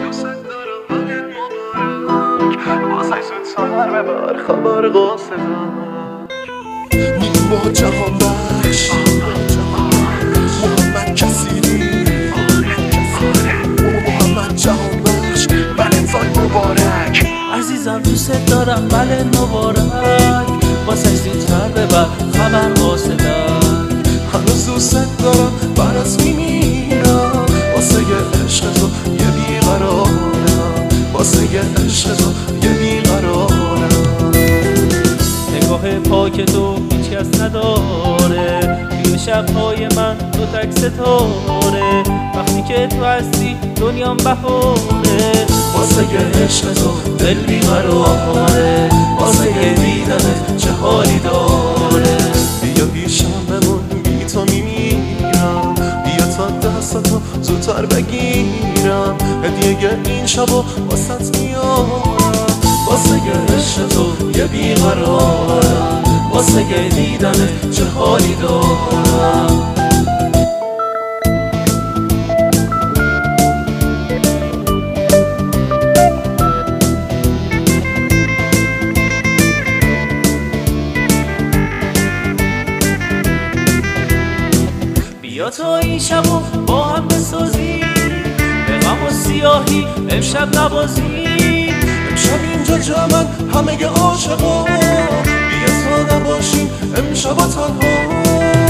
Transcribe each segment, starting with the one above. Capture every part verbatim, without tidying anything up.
دوست دارم حالت مبارک واسه زودتر ببر خبر قاصدک نیما جهان بخش محمد کسیری محمد جهان بخش ولنتاین مبارک عزیزم دوست دارم بله مبارک واسه زودتر ببر خبر قاصدک هنوز دوست دارم برات میمیرم واسه یه عشق تو یه بیقرارم واسه یه عشق تو یه بیقرارم نگاه پاک تو هیچ کس نداره توی شبهای من تو تک ستاره وقتی که تو هستی دنیام بهاره واسه یه عشق تو دل بیقراره واسه یه دیدنت چه حالی داره بیا پیشم بمون بی تو میمیرم بیا تا دستاتو زودتر بگیرم هدیه این شبو واسط میارم واسه یه عشق تو یه بیقرارم واسه یه دیدنت چه حالی دارم بیا تا این شبو با هم بسازیم به غم و سیاهی امشب نبازیم امشب اینجا جمعن همه عاشقا بیا تا نباشیم امشب تنها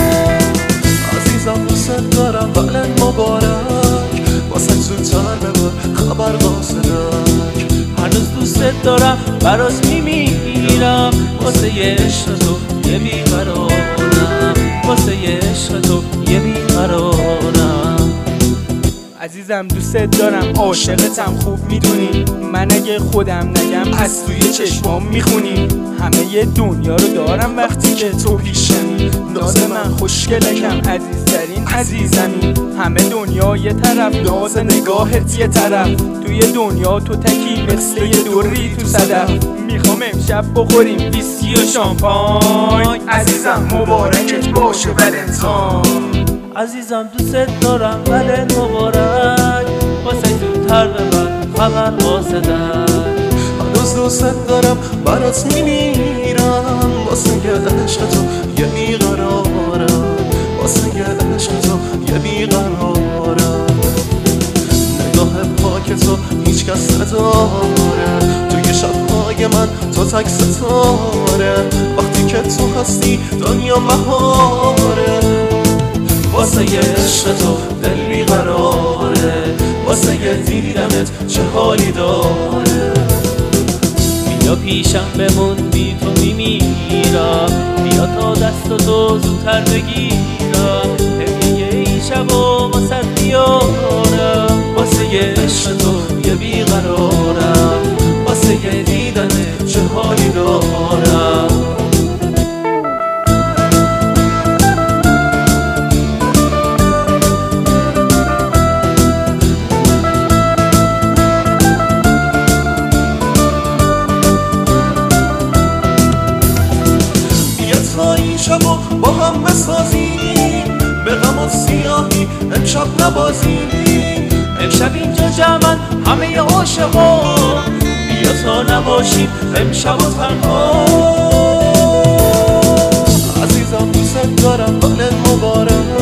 عزیزم دوست دارم ولن مبارک واسه زودتر ببر خبر قاصدک هنوز دوست دارم برات میمیرم واسه یه عشق تو یه بیقرارم واسه یه عشق تو یه بیقرارم عزیزم دوست دارم عاشقتم خوب میدونی من اگه خودم نگم از توی چشمام میخونی همه ی دنیا رو دارم وقتی که تو پیشمی ناز من خوشگلکم عزیزترین عزیزمی همه دنیا یه طرف ناز نگاهت یه طرف توی دنیا تو تکی مثل یه دوری تو صدف میخوام امشب بخوریم ویسکی و شامپاین عزیزم مبارکت باشه ولنتاین عزیزم دوست دارم ولن مبارک واسه زودتر ببر خبر قاصدک هنوز دوست دارم برات میمیرم واسه یه عشق تو یه بیقرارم واسه یه عشق تو یه بیقرارم نگاه پاک تو هیچ کس نداره توی شبهای من تو تک ستاره وقتی که تو هستی دنیا بهاره واسه یه عشق تو دل بیقراره واسه یه دیدنت چه حالی داره بیا پیشم بمون بی تو میمیرم بیا تا دست تو زودتر بگیرم هدیه این شبو واسه بیارم واسه یه عشق تو یه بیقرارم واسه یه دیدنت چه حالی دارم شبو با هم بسازیم به غم و سیاهی امشب نبازیم امشب اینجا جمعن همه عاشقا بیا تا نباشیم امشب و تنها عزیزم دوست دارم ولن مبارک